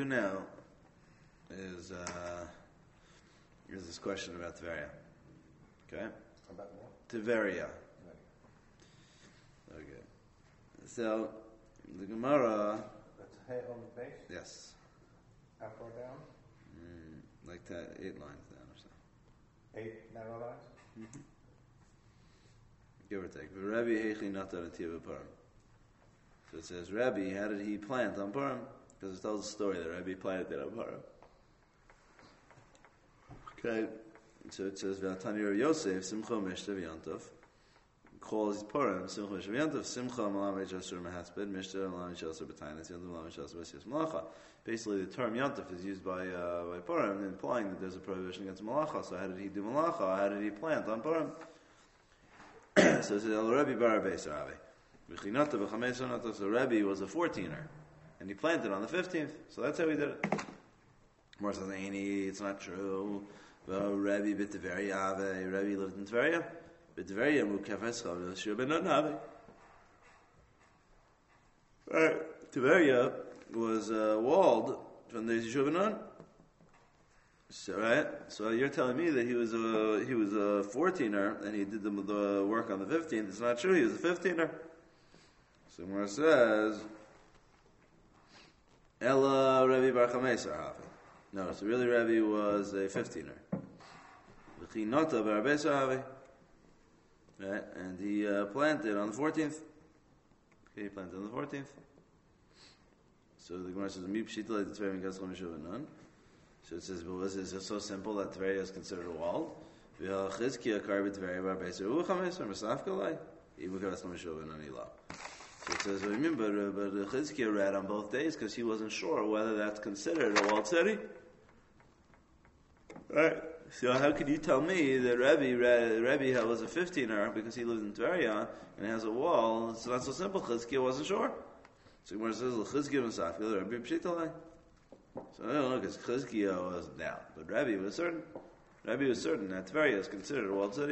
now is this question about Tveria. Okay? About what? Tveria. Okay. So, the Gemara... That's a head on the base? Yes. Up or down? Like that, 8 lines down or so. 8 narrow lines? Mm-hmm. Give or take. Rabbi Hechi Natar Ativa Purim. So it says, Rabbi, how did he plant on Purim? Because it tells a story that Rabbi planted it on Purim. Okay. So it says, V'atani Rav Yosef, Simcha Mishta V'yantov, calls Purim, Simcha Mishta V'yantov, Simcha Malam Ejasur Mahaspid, Mishta Malam Ejasur B'tainis, Yantov Malam Ejasur B'sias Malacha. Basically, the term Yantov is used by Purim, implying that there's a prohibition against Malacha. So how did he do Malacha? How did he plant on Purim? So it says, El Rabbi Bar Beis Rabbi. So Rabbi was a 14er, and he planted on the 15th. So that's how he did it. More says, it's not true. Well, Rabbi bit Tveria Ave. Rabbi lived in Tveria. Bit Tveria mukafes chavos shurbenon Ave. Tveria was walled from the Yeshuv. So right, so you're telling me that he was a 14er and he did the work on the 15th. It's not true. He was a 15er. So Gemara says, Ella Rabbi Bar Chameser Hafi. No, so really Rabbi was a 15er. V'chinota Bar Beser Hafi. Right, and he planted on the 14th. Okay, he planted on the 14th. So the Gemara says, Mi pshita le Tveria mikas chom yeshuv non. So it says, but is it so simple that Tveria is considered a wall? So it says, what do you mean? But Chizkiah read on both days because he wasn't sure whether that's considered a walled city. Right. So how could you tell me that Rabbi was a 15er because he lived in Tveria and has a wall? It's not so simple. Chizkiah wasn't sure. So Gemara says, Chizkiah Masafil, Rabbi Pshitalai. So I don't know, because Chizkiah was down, but Rabbi was certain. Rabbi was certain that Tveria is considered a walled city.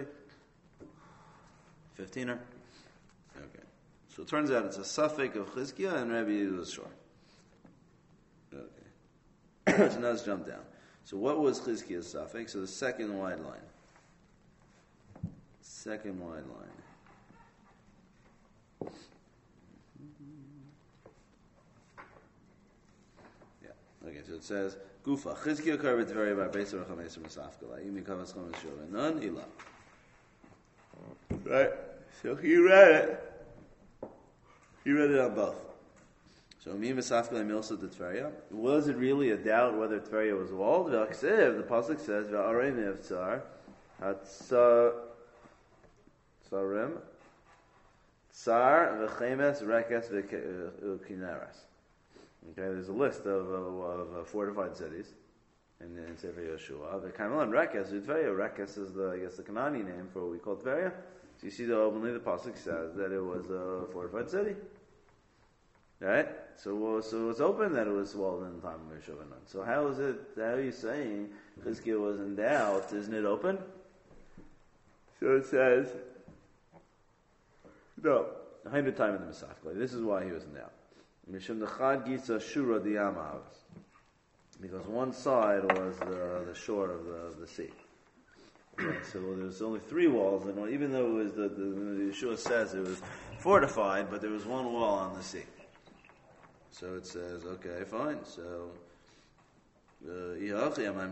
15er. Okay. So it turns out it's a suffix of Chizkiah, and Rabbi was sure. Okay. So now let's jump down. So what was Chizkiah's suffix? So the second wide line. Second wide line. Okay, so it says, Gufa, Chizkiah Karbet Tveria Bar Beisar Chameser Masafkala, Yimi Kavas Chames Shova, None Ila. Right? So he read it. He read it on both. So Mi Masafkala Milsa de Tveria. Was it really a doubt whether Tveria was walled? V'aksiv, the pasuk says, V'arei Nevtzar, Hatsarim, Tsar, V'chemes, Rekes, V'kineres. Okay, there's a list of fortified cities in Sefer Yeshua. The Carmel Rekes, Tveria. Rekes is the Canaanite name for what we call Tveria. So you see that openly the pasuk says that it was a fortified city. Right? So it's open that it was walled in the time of Yeshua. So how are you saying Chizkiah was in doubt? Isn't it open? So it says, no. Behind the time of the Masafkala. This is why he was in doubt. Because one side was the shore of the sea. Okay, so there's only 3 walls, and even though it was the Yeshua says it was fortified, but there was one wall on the sea. So it says, okay, fine. So then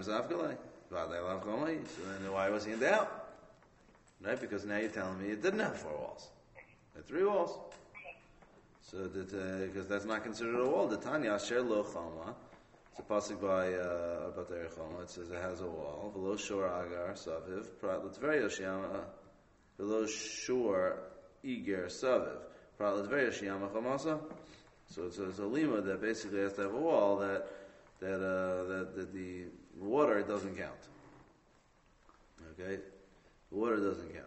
why was he in doubt? Right? Because now you're telling me it didn't have 4 walls; it had 3 walls. So that because that's not considered a wall. The Tanya Asher Lo Chama. It's a pasuk by Batei Chama. It says it has a wall. V'lo shor agar saviv. Prat l'tveria shiyama. V'lo shor iger saviv. Prat l'tveria shiyama chamasa. So it's a lima that basically has to have a wall that the water doesn't count. Okay, the water doesn't count.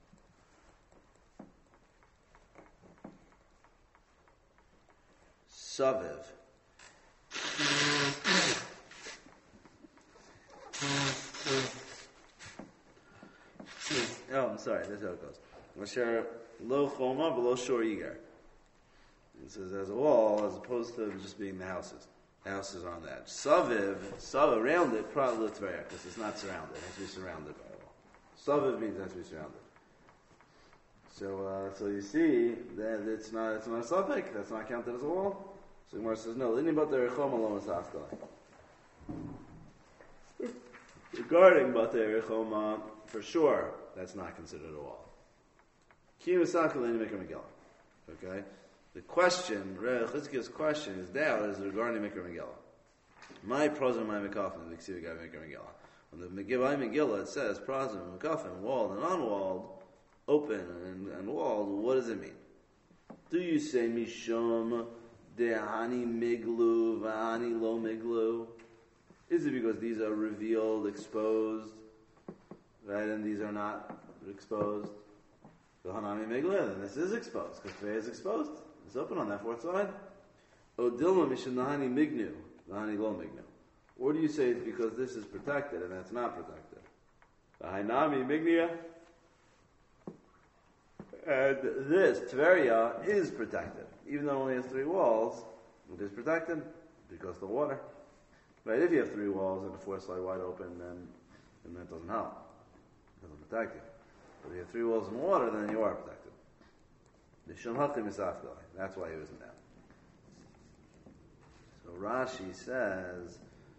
Saviv. Oh, I'm sorry. That's how it goes. Masher lo choma v'lo shor yigar. It says as a wall, as opposed to just being the houses. House is on the edge. Saviv, around it, probably L'Tveria, because it's not surrounded. It has to be surrounded by a wall. Saviv means it has to be surrounded. So you see that it's not a suffix. That's not counted as a wall. So the Gemara says no. Regarding Batei Rechoma, for sure, that's not considered a wall. Okay. The question, Reb Chizkiya's question is regarding Mikra Megillah. My prozim, my mekafim, the Ksiva guy Mikra Megillah. When the Megillah it says prozim, mekafim, walled and unwalled, open and walled. What does it mean? Do you say mishum dehani miglu v'hani lo miglu? Is it because these are revealed, exposed, right, and these are not exposed? The hanami miglu, then this is exposed because Tvei is exposed. It's open on that fourth side. O dilma mishum dehani mignu v'hani lo mignu. Or do you say it's because this is protected and that's not protected? The hanami mignia. And this, Tveria, is protected. Even though it only has 3 walls, it is protected because of the water. Right? If you have 3 walls and the fourth side wide open, then that doesn't help. It doesn't protect you. But if you have 3 walls and water, then you are protected. That's why he was in that. So Rashi says,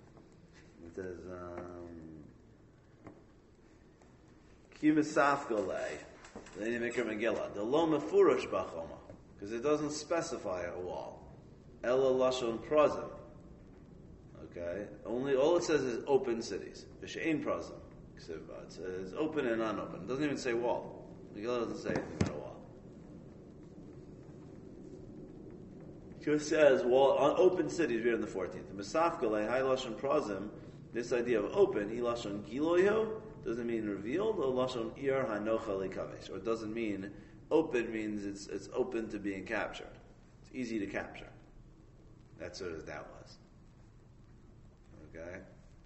Kimisafgolei. Then you make a Megillah. The lo mefurash b'choma, because it doesn't specify a wall. Ela lashon prozim. Okay, all it says is open cities. V'she'ein prozim. It says open and unopen. It doesn't even say wall. Megillah doesn't say anything about a wall. It just says wall on open cities. Read in the 14th. Mesafgalei hay lashon prozim. This idea of open, he lashon giloyo. Doesn't mean revealed, or lashon ir hanocha likavesh, or it doesn't mean open means it's open to being captured. It's easy to capture. That's what his doubt was. Okay.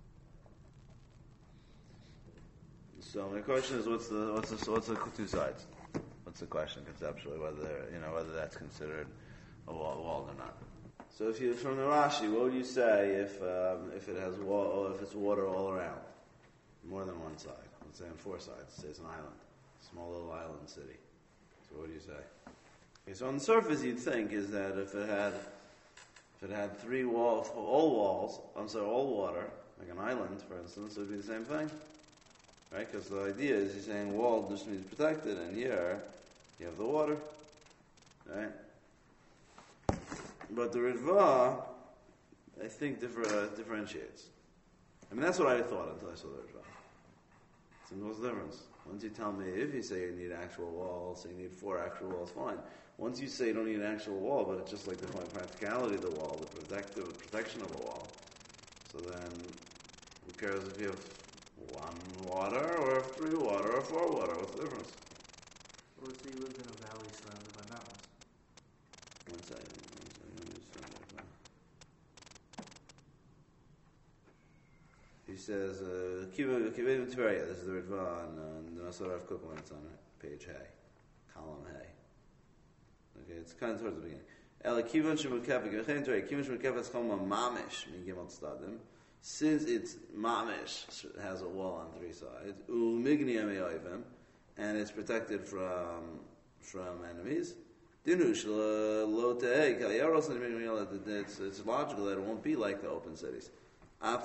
So my question is, what's the 2 sides? What's the question conceptually? Whether that's considered a wall or not. So if you from the Rashi, what would you say if it has wall, or if it's water all around? More than one side. Let's say on 4 sides. Say it's an island. Small little island city. So what do you say? Okay, so on the surface you'd think is that if it had 3 walls, all water, like an island, for instance, it would be the same thing. Right? Because the idea is you're saying wall just means protected, and here you have the water. Right? But the Ritva, I think, differentiates. I mean, that's what I thought until I saw the Ritva. So what's the difference? Once you tell me, if you say you need actual walls, so you need 4 actual walls, fine. Once you say you don't need an actual wall, but it's just like the practicality of the wall, the protection of a wall. So then, who cares if you have 1 water, or 3 water, or 4 water? What's the difference? Or let's say you lived in a valley surrounded by mountains. One second. He says, Kivim Tveria, this is the Ritva on the Masor of Kukman, it's on page Hay, column Hay. Okay, it's kind of towards the beginning. Since it's mamish, has a wall on 3 sides, and it's protected from enemies, it's logical that it won't be like the open cities. Even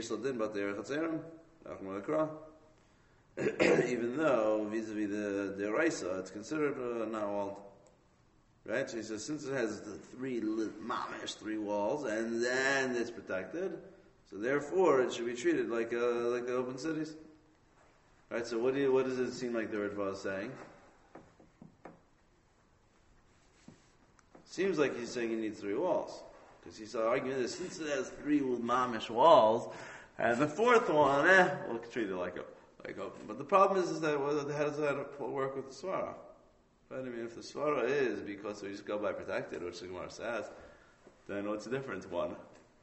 though vis-a-vis the Raisa, it's considered not walled. Right? So he says, since it has the 3 walls, and then it's protected, so therefore it should be treated like the open cities. Right? So what does it seem like the Ritva is saying? Seems like he's saying you need 3 walls. Because he's arguing that since it has 3 mamish walls, and the 4th one, we'll treat it like open. But the problem is that how does that work with the Svara? Right? I mean, if the Svara is because we just go by protected, which the Gemara says, then what's the difference? One.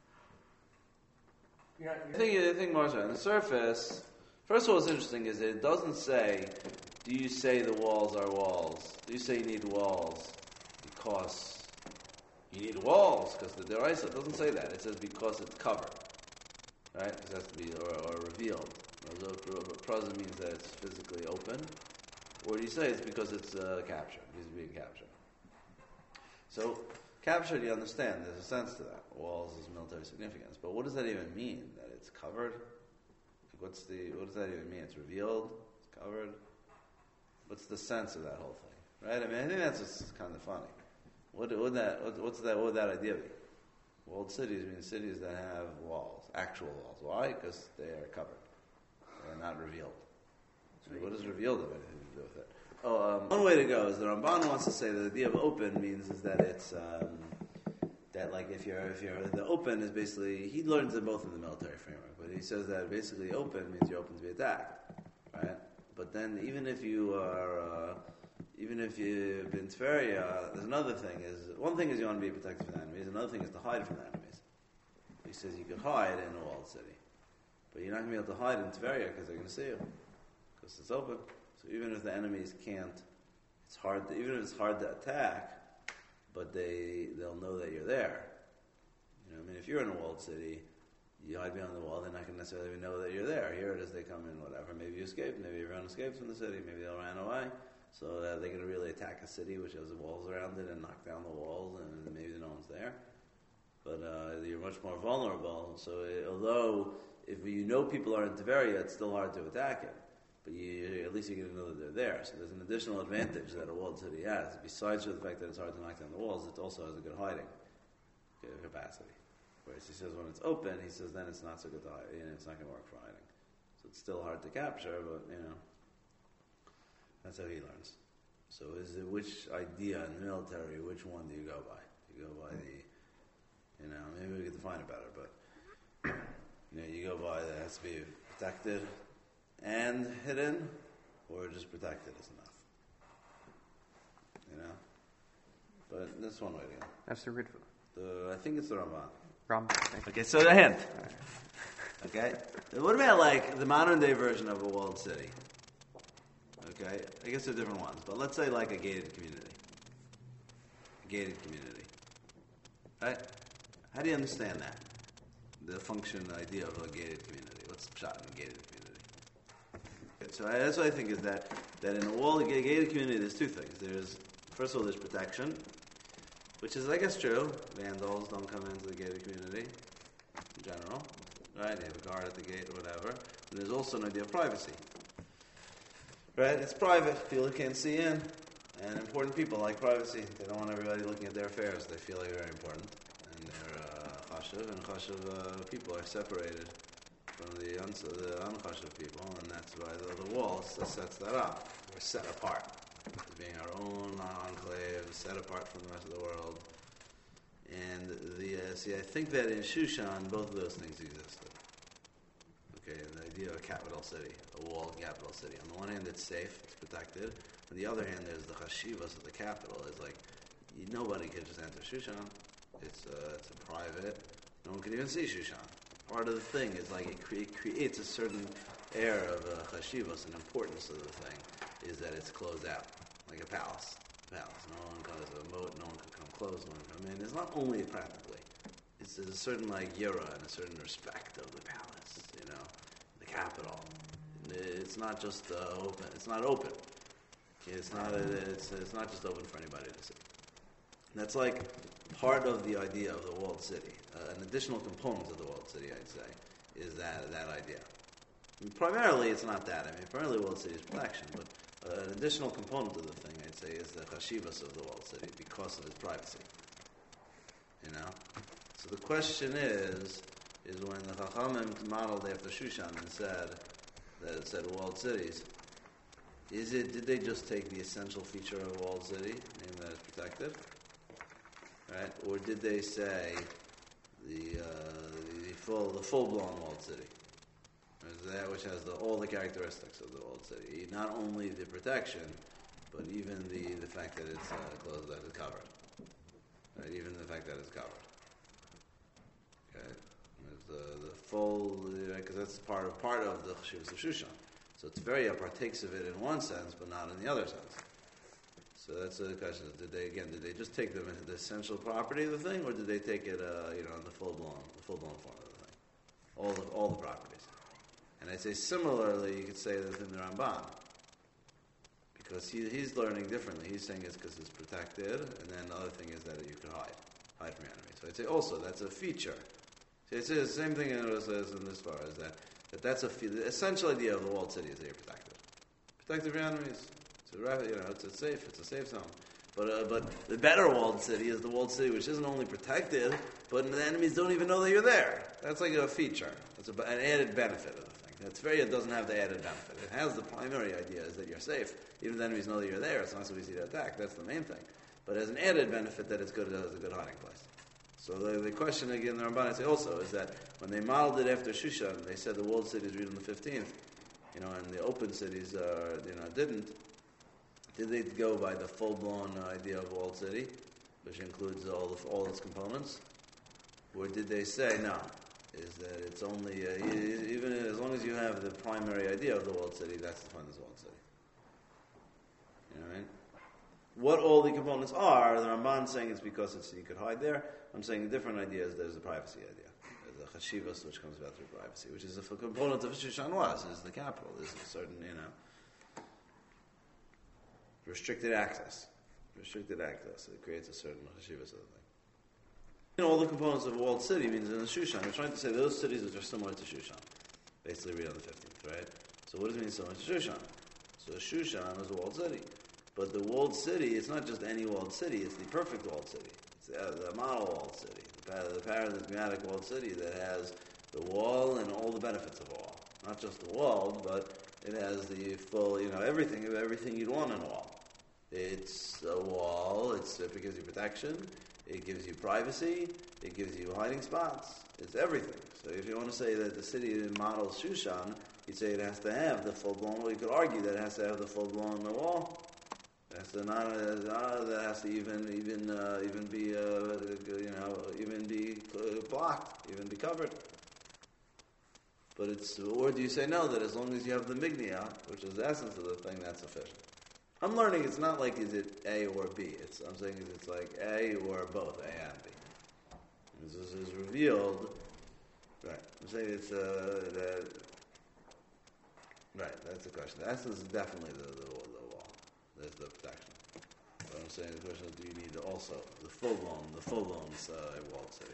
I think Marsha, on the surface, first of all, what's interesting is that it doesn't say, do you say the walls are walls? Do you say you need walls because You need walls, because the Deraisa doesn't say that. It says because it's covered. Right? It has to be, or revealed. Praza means that it's physically open. Or do you say it's because it's captured? It's being captured. So, captured, you understand, there's a sense to that. Walls is military significance. But what does that even mean? That it's covered? What does that even mean? It's revealed? It's covered? What's the sense of that whole thing? Right? I mean, I think that's just kind of funny. What would that idea be? Walled cities mean cities that have walls, actual walls. Why? Because they are covered. They are not revealed. So what does revealed have anything to do with it? One way to go is the Ramban wants to say that the idea of open means is that it's that like if you're the open is basically he learns it both in the military framework, but he says that basically open means you're open to be attacked, right? But then even if you've been Tveria, there's another thing is one thing is you want to be protected from the enemies, another thing is to hide from the enemies. He says you can hide in a walled city, but you're not going to be able to hide in Tveria because they're going to see you because it's open. So even if the enemies can't, it's hard. Even if it's hard to attack, but they'll know that you're there. You know, I mean, if you're in a walled city, you hide behind the wall. They're not going to necessarily know that you're there. Here it is. They come in, whatever. Maybe you escaped. Maybe everyone escaped from the city. Maybe they all ran away. So they're going to really attack a city which has walls around it and knock down the walls, and maybe no one's there. But you're much more vulnerable. So although if you know people are in Tveria, it's still hard to attack it. But at least you're going to know that they're there. So there's an additional advantage that a walled city has. Besides the fact that it's hard to knock down the walls, it also has a good hiding capacity. Whereas he says when it's open, he says then it's not so good to hide. It's not going to work for hiding. So it's still hard to capture, but that's how he learns. So which idea in the military, which one do you go by? You go by maybe we could define it better, but you go by that it has to be protected and hidden, or just protected is enough. But that's one way to go. That's the Ritva. I think it's the Ramban. Ramban. Okay, so the hint. Okay, what about like the modern day version of a walled city? Okay, I guess they're different ones, but let's say like a gated community. Right? How do you understand that? The function, the idea of a gated community. What's the shot in a gated community? Okay, so that's what I think is that in a gated community, there's two things. First of all, there's protection, which is, I guess, true. Vandals don't come into the gated community in general, right? They have a guard at the gate or whatever. And there's also an idea of privacy. Right? It's private. People can't see in. And important people like privacy. They don't want everybody looking at their affairs. They feel like very important. And they're chashuv, and chashuv people are separated from the unchashuv people. And that's why the wall sets that up. We're set apart. As being our own enclave, set apart from the rest of the world. And I think that in Shushan, both of those things existed. Okay, the idea of a capital city, a walled capital city. On the one hand, it's safe, it's protected. On the other hand, there's the chashivas of the capital. It's like nobody can just enter Shushan. It's a private. No one can even see Shushan. Part of the thing is like it creates a certain air of chashivas, and importance of the thing is that it's closed out, like a palace. No one can have a moat. No one can come close. No one can come in. It's not only practically. There's a certain like yira and a certain respect of the palace. The capital. It's not just open. It's not open. Okay, it's not just open for anybody to see. That's like part of the idea of the walled city. An additional component of the walled city, I'd say, is that idea. I mean, primarily, it's not that. I mean, primarily, walled city is protection, but an additional component of the thing, I'd say, is the chashivas of the walled city because of its privacy. So the question is when the Chachamim modeled after Shushan and said walled cities, did they just take the essential feature of a walled city, namely that it's protected, right? Or did they say the full-blown walled city, that which has all the characteristics of the walled city, not only the protection, but even the fact that it's closed, that it's covered, right? Even the fact that it's covered. Okay, the full, because that's part of the cheshivas of Shushan. So Tveria partakes of it in one sense, but not in the other sense. So that's the question: did they just take the essential property of the thing, or did they take it, the full blown form of the thing, all the properties? And I'd say similarly, you could say that in the Ramban, because he's learning differently. He's saying it's because it's protected, and then the other thing is that you can hide from your enemy. So I'd say also that's a feature. See, it's the same thing as in this far as that's the essential idea of the walled city is that you're protected. Protected from your enemies. It's a safe zone. But the better walled city is the walled city which isn't only protected, but the enemies don't even know that you're there. That's like a feature. That's an added benefit of the thing. It doesn't have the added benefit. It has the primary idea is that you're safe. Even if the enemies know that you're there, it's not so easy to attack. That's the main thing. But as an added benefit that it's good, it's a good hiding place. So the question again, the Ramban say also is that when they modeled it after Shushan, they said the walled cities read on the 15th, and the open cities didn't. Did they go by the full-blown idea of walled city, which includes all its components, or did they say no? Is that it's only even as long as you have the primary idea of the walled city, that's the point of the walled city. You know what I mean? What all the components are, the Ramban's saying it's because you could hide there. I'm saying the different idea is there's a privacy idea. There's a chashivas which comes about through privacy, which is a component of Shushan is the capital. There's a certain, restricted access. It creates a certain chashivas of the thing. All the components of a walled city means in the Shushan. We're trying to say those cities which are similar to Shushan. Basically read on the 15th, right? So what does it mean similar to Shushan? So Shushan is a walled city. But the walled city, it's not just any walled city, it's the perfect walled city. It's the model walled city. The paradigmatic walled city that has the wall and all the benefits of a wall. Not just the wall, but it has the full, everything you'd want in a wall. It's a wall, it gives you protection, it gives you privacy, it gives you hiding spots, it's everything. So if you want to say that the city models Shushan, you'd say it has to have the full-blown wall. You could argue that it has to have the full-blown wall. It has to that has to even be blocked, even be covered. But or do you say no, that as long as you have the mignia, which is the essence of the thing, that's sufficient? I'm learning it's not like is it A or B. I'm saying it's like A or both, A and B. This is revealed. Right. I'm saying it's right. That's the question. The essence is definitely the wall. There's the protection. But I'm saying the question is, do you need also the full blown walled city?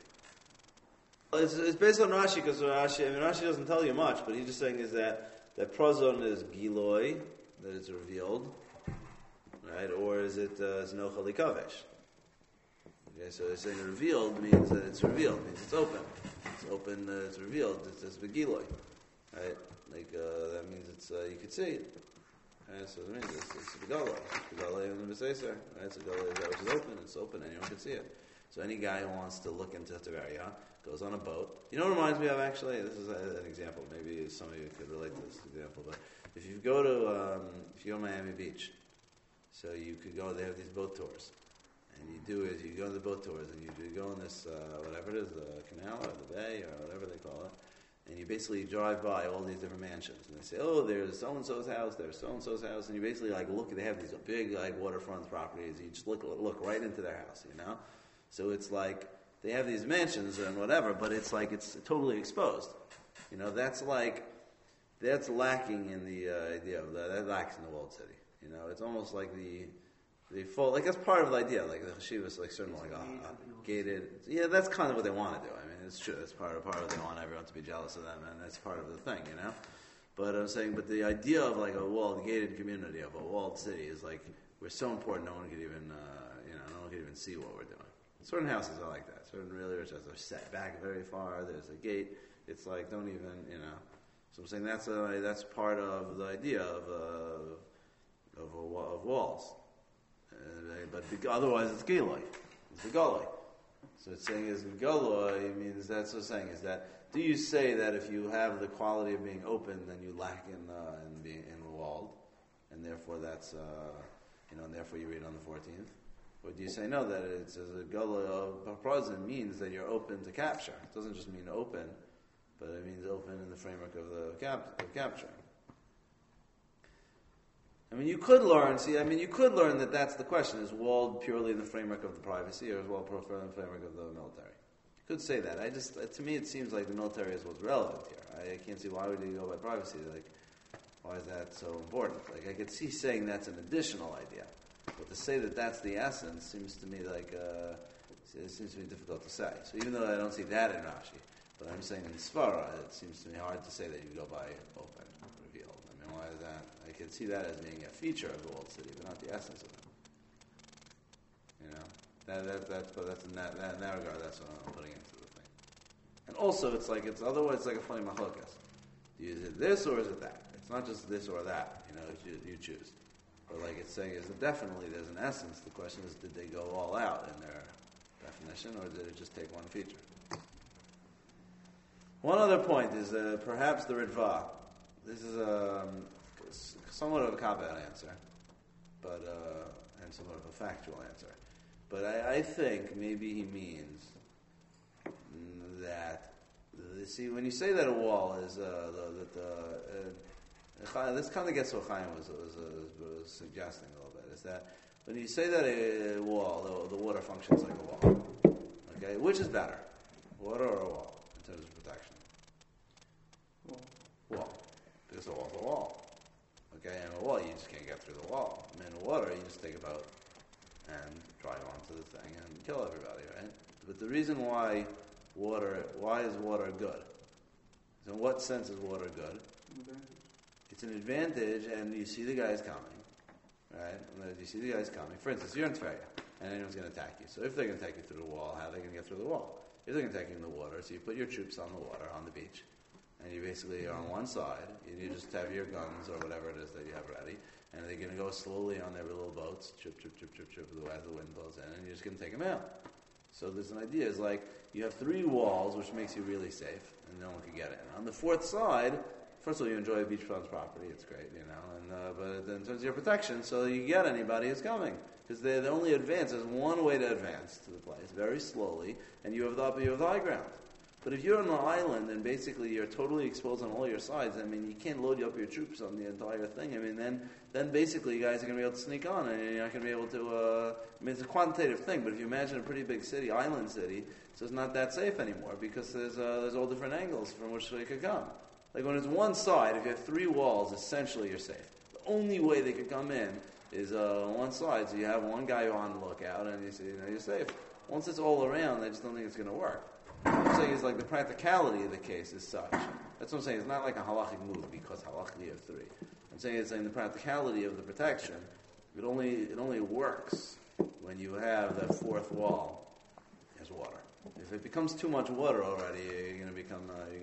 It's based on Rashi, because Rashi doesn't tell you much, but he's just saying is that prozon is giloi, that it's revealed, right? Or is it nochal likavesh? Okay, so he's saying revealed means that it's revealed, means it's open. It's open, it's revealed, it says begiloi, right? Like, that means it's, you could see it. Right? So it means it's begala. It's begala in the B'Seser, right? So begala is that which is open, it's open, anyone can see it. So any guy who wants to look into Tiberia goes on a boat. You know what it reminds me of, actually? This is an example. Maybe some of you could relate to this example. But if you go to Miami Beach, so you could go, they have these boat tours. And you go on the boat tours, and you go on this, whatever it is, the canal or the bay or whatever they call it, and you basically drive by all these different mansions. And they say, oh, there's so-and-so's house, there's so-and-so's house. And you basically look, they have these big waterfront properties. You just look right into their house, So it's like, they have these mansions and whatever, but it's totally exposed. That's lacking in the idea of that lacks in the walled city. It's almost like the full, that's part of the idea, the chashivas, certainly gated. Yeah, that's kind of what they want to do. I mean, it's true. It's part of what they want everyone to be jealous of them, and that's part of the thing, But I'm saying, but the idea of a walled, gated community, of a walled city, is we're so important. No one could even, no one could even see what we're doing. Certain houses are like that. Certain really rich houses are set back very far. There's a gate. It's don't even, So I'm saying that's part of the idea of walls. But otherwise, it's giloi. It's the galoi. So it's saying is galoi means that's what it's saying is that. Do you say that if you have the quality of being open, then you lack in being walled, and therefore that's and therefore you read on the 14th? Or do you say no, that it's as a galoi of prozon means that you're open to capture? It doesn't just mean open, but it means open in the framework of the capture. I mean, you could learn that that's the question: is walled purely in the framework of the privacy, or is walled purely in the framework of the military? You could say that. To me, it seems like the military is what's relevant here. I can't see why would you go by privacy. Like, why is that so important? Like, I could see saying that's an additional idea, but to say that that's the essence seems to me like it seems to be difficult to say. So even though I don't see that in Rashi, but I'm saying in Svara, it seems to me hard to say that you go by open, revealed. I mean, why is that? I could see that as being a feature of the walled city, but not the essence of it. You know, that's in that regard. That's what I'm putting into the thing. And also, otherwise it's like a funny machlokas. Is it this or is it that? It's not just this or that. You know, you choose. But like it's saying, is that definitely there's an essence. The question is, did they go all out in their definition, or did it just take one feature? One other point is perhaps the Ritva. This is somewhat of a cop-out answer, but and somewhat of a factual answer. But I think maybe he means that. See, when you say that a wall is this kind of gets what Chaim was suggesting a little bit. Is that when you say that a wall, the water functions like a wall. Okay, which is better, water or a wall in terms of protection? Wall, because a wall's a wall. Okay, and a wall you just can't get through the wall. I mean, water you just take a boat and drive onto the thing and kill everybody, right? But the reason why is water good? So in what sense is water good? It's an advantage, and you see the guys coming, right? And you see the guys coming. For instance, you're in Tveria, and anyone's going to attack you. So if they're going to attack you through the wall, how are they going to get through the wall? If they're going to attack you in the water, so you put your troops on the water, on the beach, and you basically are on one side, and you just have your guns or whatever it is that you have ready, and they're going to go slowly on their little boats, chip, chip, chip, chip, chip, as the wind blows in, and you're just going to take them out. So there's an idea, is like, you have 3 walls, which makes you really safe, and no one can get in. On the 4th side, first of all, you enjoy a beachfront property, it's great, you know, but in terms of your protection, so you get anybody who's coming. Because the only advance, there's one way to advance to the place, very slowly, and you have the high ground. But if you're on the island and basically you're totally exposed on all your sides, I mean, you can't load up your troops on the entire thing. I mean, then basically you guys are going to be able to sneak on, and you're not going to be able to, I mean, it's a quantitative thing, but if you imagine a pretty big city, island city, so it's not that safe anymore, because there's all different angles from which they could come. Like when it's one side, if you have 3 walls, essentially you're safe. The only way they could come in is on one side, so you have one guy on the lookout, and you're safe. Once it's all around, I just don't think it's going to work. What I'm saying is like the practicality of the case is such. That's what I'm saying. It's not like a halachic move because halachically you have 3. I'm saying it's saying the practicality of the protection. It only works when you have that 4th wall as water. If it becomes too much water already, you're going to become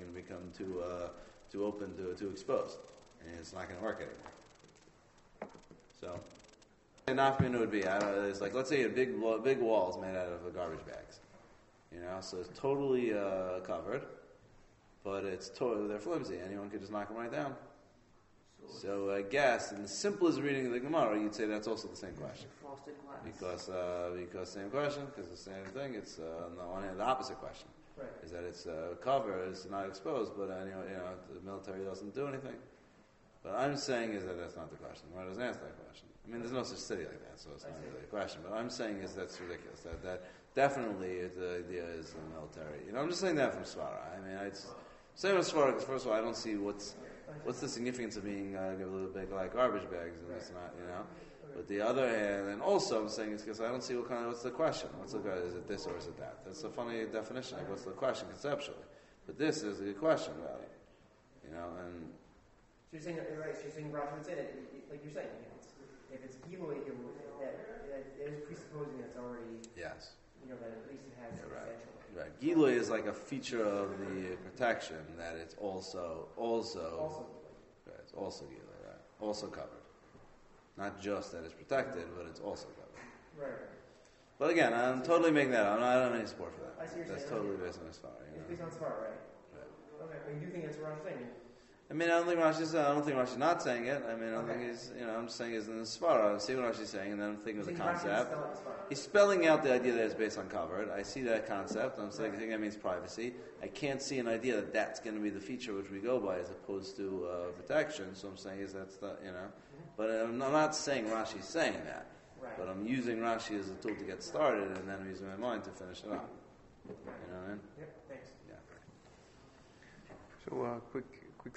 too open, too exposed, and it's not going to work anymore. So, an afternoon would be it's like, let's say you have big walls made out of garbage bags. You know, so it's totally covered, but they're flimsy. Anyone could just knock them right down. So I guess in the simplest reading of the Gemara, you'd say that's also the same question. Frosted glass. Because same question, because the same thing. It's on the one hand the opposite question. Right. Is that it's covered, it's not exposed, but the military doesn't do anything. But I'm saying is that that's not the question. The Gemara doesn't ask that question. I mean, there's no such city like that, so it's not really a question. But I'm saying is that's ridiculous. That definitely the idea is the military. You know, I'm just saying that from Svara. I mean, it's same as Svara, because first of all, I don't see what's the significance of being a little bit like garbage bags, and it's not, you know. But the other hand, and also I'm saying it's because I don't see what's the question. What's the question? Is it this or is it that? That's a funny definition. Like, what's the question conceptually? But this is a good question about it. You know, and so you're saying, right? So you're saying Rashi would say that, like you're saying, if it's Gilui, that is presupposing that it's already. Yes. You know, that at least it has essential. Right. Gilui is like a feature of the protection that it's also right, it's also Gilui, right? Also covered. Not just that it's protected, but it's also covered. Right. But again, I'm totally making that up. I don't have any support for that. I see what you're That's saying. totally based on Svara. It's based on Svara, right? Okay, but you do think it's the wrong thing? I mean, I don't think Rashi's not saying it. I mean, I don't think he's, I'm just saying it's in the Svara. I see what Rashi's saying, and then I'm thinking of the concept. He's spelling out the idea that it's based on covered. I see that concept. I think that means privacy. I can't see an idea that that's going to be the feature which we go by as opposed to protection. So I'm saying is that's the, But I'm not saying Rashi's saying that. Right. But I'm using Rashi as a tool to get started, and then I'm using my mind to finish it up. You know what I mean? Yep, thanks. Yeah. So, quick